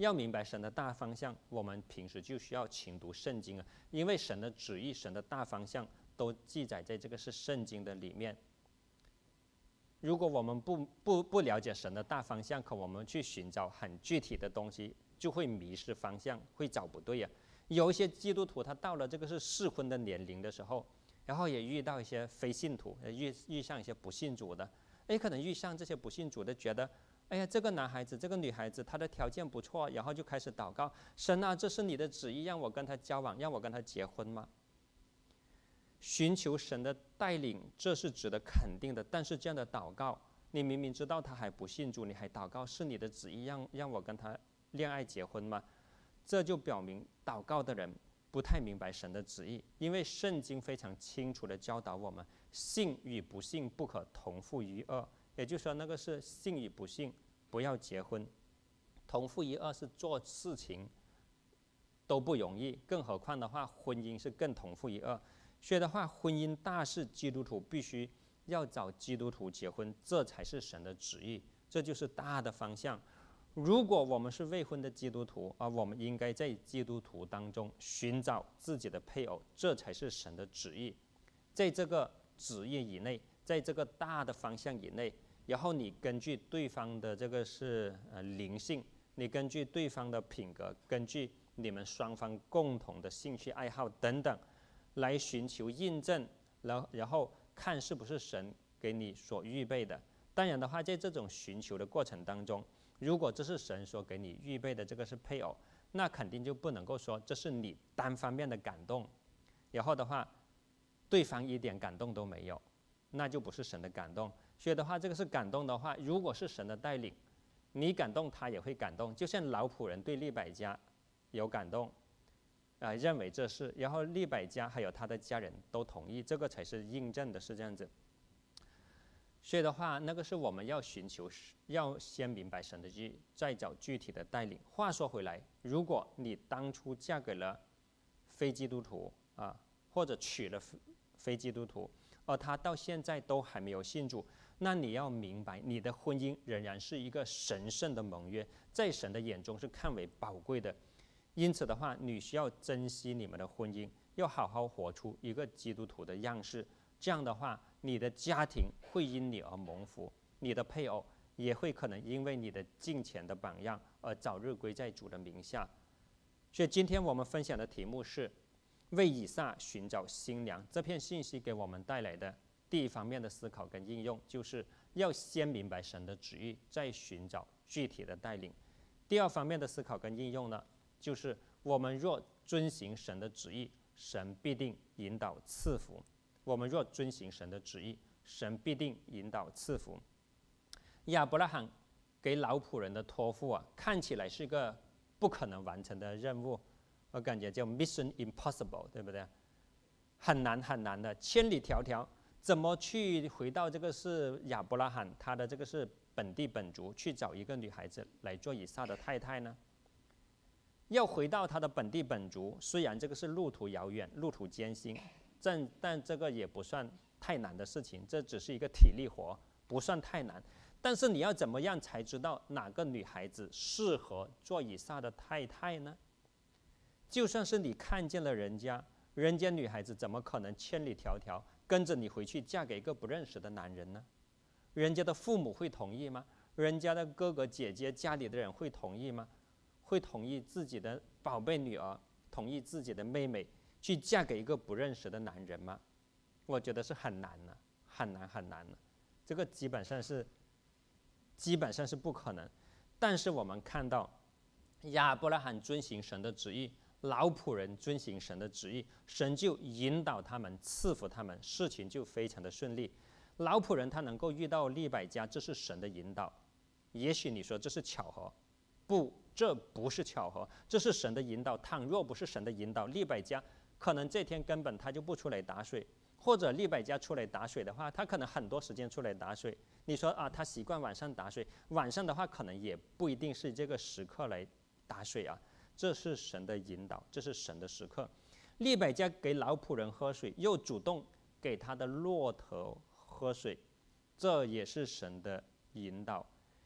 S1: 要明白神的大方向，我们平时就需要勤读圣经啊，因为神的旨意、神的大方向都记载在这个是圣经的里面。如果我们不不不了解神的大方向，可我们去寻找很具体的东西，就会迷失方向，会找不对啊。有一些基督徒，他到了这个是适婚的年龄的时候，然后也遇到一些非信徒，遇遇上一些不信主的，哎，可能遇上这些不信主的，觉得，哎呀，这个男孩子、这个女孩子，他的条件不错，然后就开始祷告，神啊，这是你的旨意，让我跟他交往，让我跟他结婚吗？寻求神的带领，这是值得肯定的。但是这样的祷告，你明明知道他还不信主，你还祷告是你的旨意让让我跟他恋爱结婚吗？这就表明祷告的人不太明白神的旨意，因为圣经非常清楚地教导我们，信与不信不可同父一轭。也就是说，那个是信与不信，不要结婚。同父一轭是做事情都不容易，更何况的话，婚姻是更同父一轭。所以的话，婚姻大事，基督徒必须要找基督徒结婚，这才是神的旨意，这就是大的方向。如果我们是未婚的基督徒啊，我们应该在基督徒当中寻找自己的配偶，这才是神的旨意。在这个旨意以内，在这个大的方向以内，然后你根据对方的这个是呃灵性，你根据对方的品格，根据你们双方共同的兴趣爱好等等，来寻求印证，然然后看是不是神给你所预备的。当然的话，在这种寻求的过程当中，如果这是神所给你预备的这个是配偶，那肯定就不能够说这是你单方面的感动，然后的话，对方一点感动都没有，那就不是神的感动。所以的话，这个是感动的话，如果是神的带领，你感动他也会感动。就像老仆人对利百加有感动，啊、呃，认为这是，然后利百加还有他的家人都同意，这个才是印证的，是这样子。所以的话，那个是我们要寻求，要先明白神的旨意，再找具体的带领。话说回来，如果你当初嫁给了非基督徒啊，或者娶了非基督徒，而他到现在都还没有信主，那你要明白，你的婚姻仍然是一个神圣的盟约，在神的眼中是看为宝贵的。因此的话，你需要珍惜你们的婚姻，要好好活出一个基督徒的样式。这样的话，你的家庭会因你而蒙福，你的配偶也会可能因为你的敬虔的榜样而早日归在主的名下。所以今天我们分享的题目是为以撒寻找新娘。这篇信息给我们带来的第一方面的思考跟应用，就是要先明白神的旨意，再寻找具体的带领。第二方面的思考跟应用呢，就是我们若遵行神的旨意，神必定引导赐福。我们若遵行神的旨意，神必定引导赐福。亚伯拉罕给老仆人的托付啊，看起来是个不可能完成的任务，我感觉叫 Mission Impossible， 对不对？很难很难的，千里迢迢，怎么去回到这个是亚伯拉罕他的这个是本地本族，去找一个女孩子来做以撒的太太呢？要回到他的本地本族，虽然这个是路途遥远，路途艰辛。但但这个也不算太难的事情，这只是一个体力活，不算太难。但是你要怎么样才知道哪个女孩子适合做以撒的太太呢？就算是你看见了人家，人家女孩子怎么可能千里迢迢跟着你回去嫁给一个不认识的男人呢？人家的父母会同意吗？人家的哥哥姐姐家里的人会同意吗？会同意自己的宝贝女儿，同意自己的妹妹去嫁给一个不认识的男人吗？我觉得是很难的，很难很难的，这个基本上是基本上是不可能。但是我们看到亚伯拉罕遵行神的旨意，老仆人遵行神的旨意，神就引导他们，赐福他们，事情就非常的顺利。老仆人他能够遇到利百加，这是神的引导。也许你说这是巧合，不，这不是巧合，这是神的引导。倘若不是神的引导，利百加可能这天根本他就不出来打水，或者利百加出来打水的话，他可能很多时间出来打水。你说啊，他习惯晚上打水，晚上的话可能也不一定是这个时刻来打水啊。这是神的引导，这是神的时刻。利百加给老仆人喝水，又主动给他的骆驼喝水，这也是神的引导。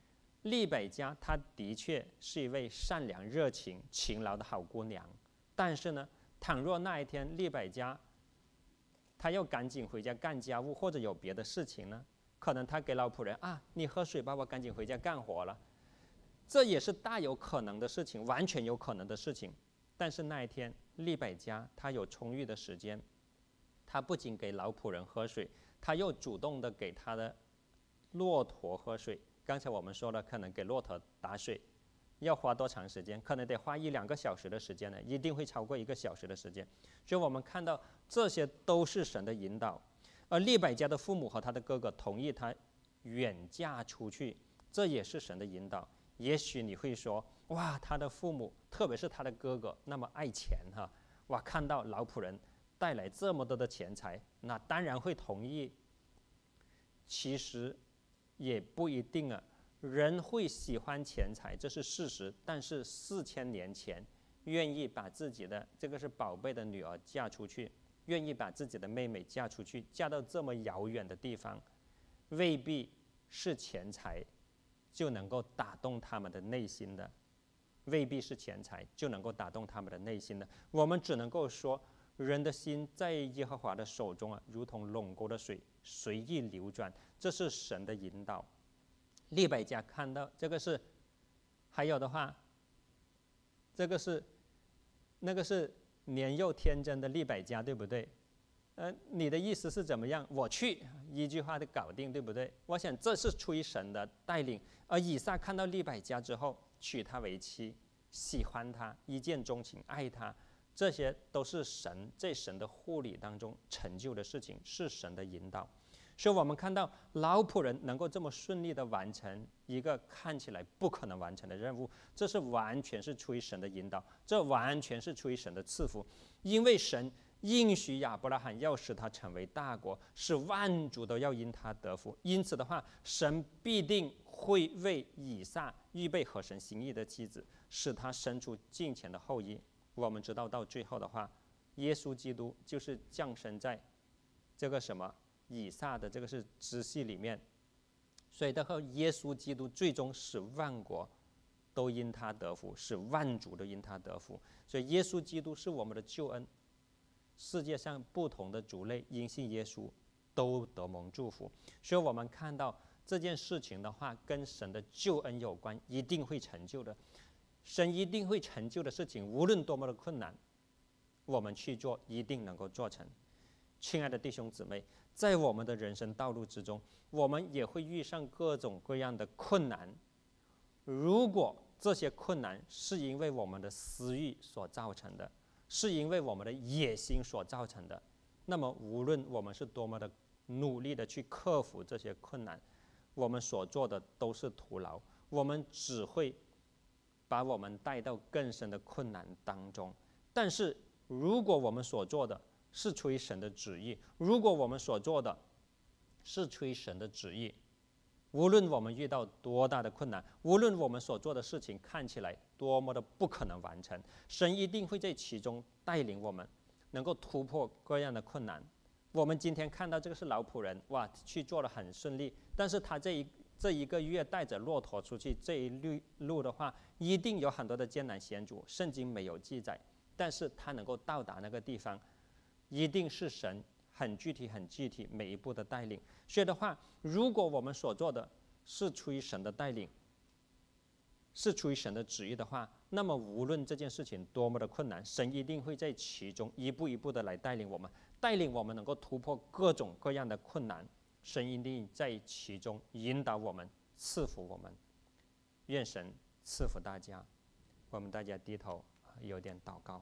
S1: 利百加她的确是一位善良、热情、勤劳的好姑娘，但是呢，倘若那一天利百加她要赶紧回家干家务，或者有别的事情呢，可能她给老仆人啊，你喝水吧，我赶紧回家干活了，这也是大有可能的事情，完全有可能的事情。但是那一天利百加她有充裕的时间，她不仅给老仆人喝水，她又主动的给她的骆驼喝水。刚才我们说了，可能给骆驼打水要花多长时间？可能得花一两个小时的时间呢，一定会超过一个小时的时间。所以我们看到这些都是神的引导。而利百加的父母和他的哥哥同意她远嫁出去，这也是神的引导。也许你会说，哇，他的父母，特别是他的哥哥，那么爱钱哈，哇，看到老仆人带来这么多的钱财，那当然会同意。其实也不一定啊，人会喜欢钱财，这是事实。但是四千年前，愿意把自己的这个是宝贝的女儿嫁出去，愿意把自己的妹妹嫁出去，嫁到这么遥远的地方，未必是钱财就能够打动他们的内心的，未必是钱财就能够打动他们的内心的。我们只能够说，人的心在耶和华的手中啊，如同垄沟的水，随意流转，这是神的引导。利百加看到这个是，还有的话，这个是那个是年幼天真的利百加，对不对？呃，你的意思是怎么样？我去，一句话就搞定，对不对？我想这是出于神的带领。而以撒看到利百加之后，娶她为妻，喜欢她，一见钟情，爱她，这些都是神在神的护理当中成就的事情，是神的引导。所以我们看到老仆人能够这么顺利的完成一个看起来不可能完成的任务，这是完全是出于神的引导，这完全是出于神的赐福。因为神应许亚伯拉罕要使他成为大国，使万族都要因他得福。因此的话，神必定会为以撒预备合神心意的妻子，使他生出敬虔的后裔。我们知道到最后的话，耶稣基督就是降生在这个什么以撒的这个是支系里面，所以的话，耶稣基督最终使万国都因他得福，使万族都因他得福。所以耶稣基督是我们的救恩，世界上不同的族类因信耶稣都得蒙祝福。所以我们看到这件事情的话，跟神的救恩有关，一定会成就的。神一定会成就的事情，无论多么的困难，我们去做，一定能够做成。亲爱的弟兄姊妹，在我们的人生道路之中，我们也会遇上各种各样的困难。如果这些困难是因为我们的私欲所造成的，是因为我们的野心所造成的，那么无论我们是多么的努力的去克服这些困难，我们所做的都是徒劳，我们只会把我们带到更深的困难当中。但是如果我们所做的是出于神的旨意，如果我们所做的是出于神的旨意，无论我们遇到多大的困难，无论我们所做的事情看起来多么的不可能完成，神一定会在其中带领我们，能够突破各样的困难。我们今天看到这个是老仆人，哇，去做得很顺利，但是他这一这一个月带着骆驼出去这一路路的话，一定有很多的艰难险阻，圣经没有记载，但是他能够到达那个地方，一定是神很具体很具体每一步的带领。所以的话，如果我们所做的是出于神的带领，是出于神的旨意的话，那么无论这件事情多么的困难，神一定会在其中一步一步的来带领我们，带领我们能够突破各种各样的困难。神一定在其中引导我们，赐福我们。愿神赐福大家。我们大家低头有点祷告。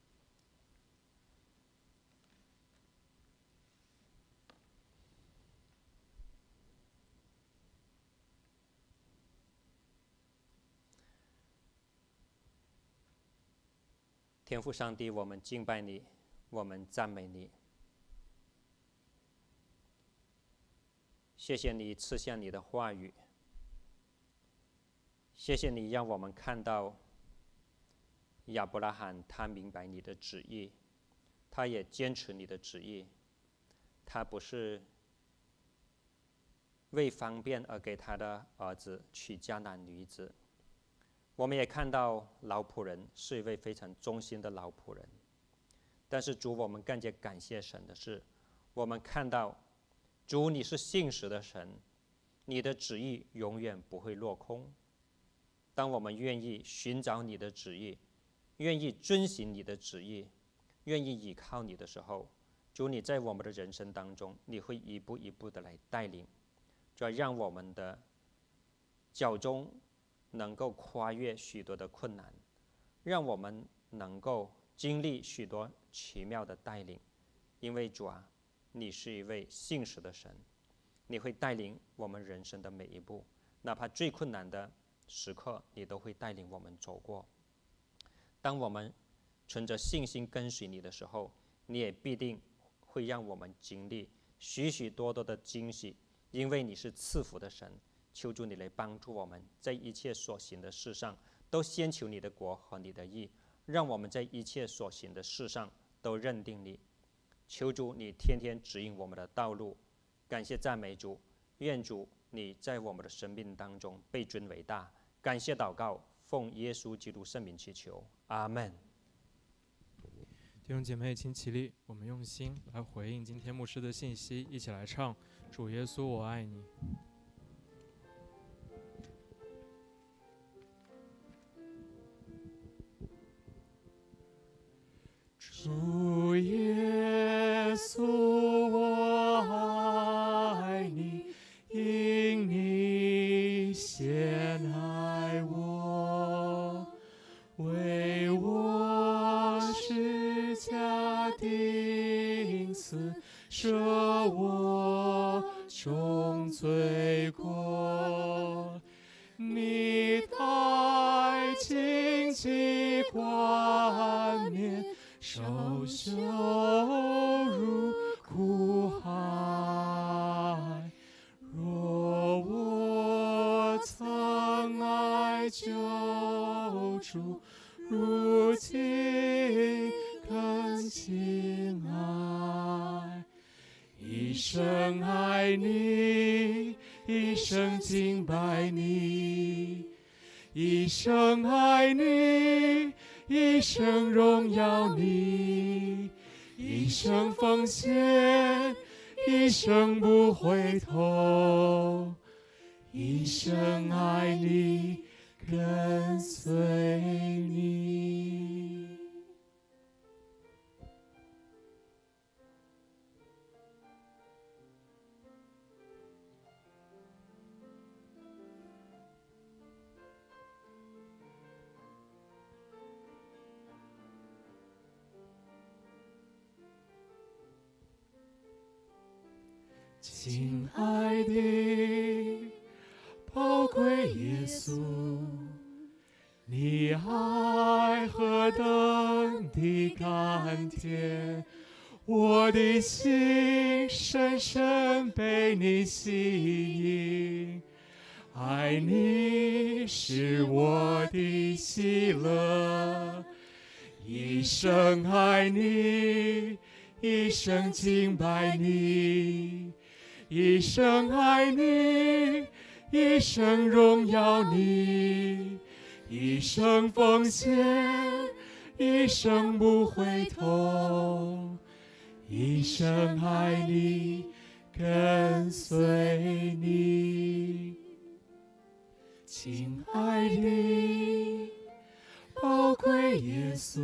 S1: 天父上帝，我们敬拜你，我们赞美你。谢谢你赐下你的话语，谢谢你让我们看到亚伯拉罕他明白你的旨意，他也坚持你的旨意，他不是为方便而给他的儿子娶迦南女子。我们也看到老仆人是一位非常忠心的老仆人，但是主，我们更加感谢神的是，我们看到主你是信实的神，你的旨意永远不会落空。当我们愿意寻找你的旨意，愿意遵行你的旨意，愿意倚靠你的时候，主你在我们的人生当中，你会一步一步的来带领，就要让我们的脚中能够跨越许多的困难，让我们能够经历许多奇妙的带领。因为主啊，你是一位信实的神，你会带领我们人生的每一步，哪怕最困难的时刻，你都会带领我们走过。当我们存着信心跟随你的时候，你也必定会让我们经历许许多多的惊喜，因为你是赐福的神。求主你来帮助我们，在一切所行的事上都先求你的国和你的义，让我们在一切所行的事上都认定你。求主你天天指引我们的道路。感谢赞美主，愿主你在我们的生命当中被尊为大。感谢祷告，奉耶稣基督圣名祈求，阿们。
S2: 弟兄姐妹，请起立，我们用心来回应今天牧师的信息，一起来唱主耶稣我爱你。主耶稣我爱你，因你先爱我，为我十架钉死，赦我众罪过。你带荆棘冠冕，受羞辱苦海。若我曾爱救主，如今更亲爱。一生爱你，一生敬拜你，一生爱你，一生荣耀你，一生奉献，一生不回头，一生爱你，跟随你。亲爱的宝贵耶稣，你爱何等的甘甜，我的心深深被你吸引，爱你是我的喜乐，一生爱你，一生敬拜你，一生爱你，一生荣耀你，一生奉献，一生不回头，一生爱你，跟随你。亲爱的宝贵耶稣，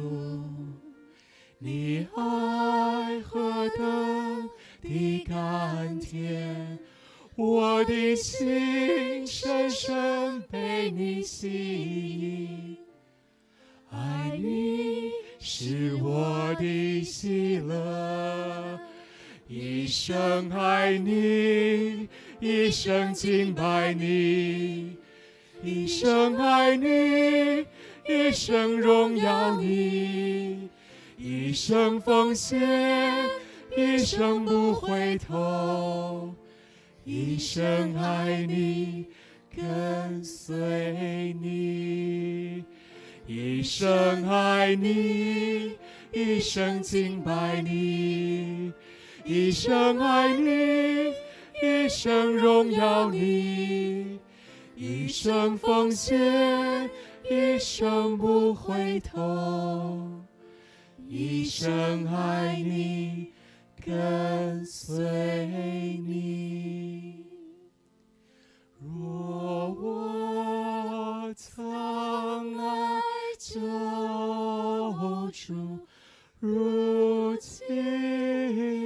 S2: 你爱何等的甘甜，我的心深深被你吸引，爱你是我的喜乐，一生爱你，一生敬拜你，一生爱你，一生荣耀你，一生奉献，一生不回头，一生爱你，跟随你，一生爱你，一生敬拜你，一生爱你，一生荣耀你，一生奉献，一生不回头，一生爱你，跟随你。若我曾爱救主，如今